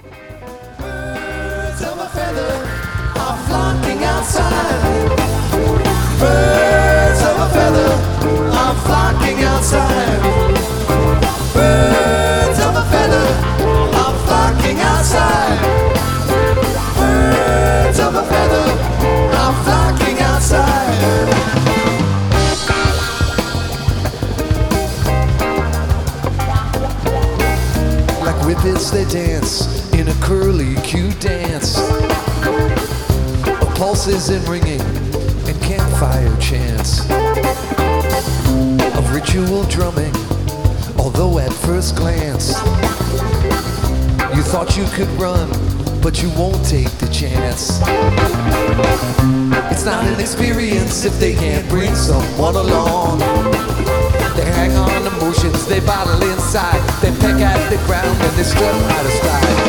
Birds of a feather are flocking outside. Birds of a feather are flocking outside. Birds of a feather are flocking outside. Birds of a feather are flocking outside. Like whippets they dance in a curly cute dance of pulses and ringing and campfire chants, of ritual drumming, although at first glance you thought you could run, but you won't take the chance. It's not an experience if they can't bring someone along. They hang on emotions, they bottle inside, they peck at the ground and they strut out of stride.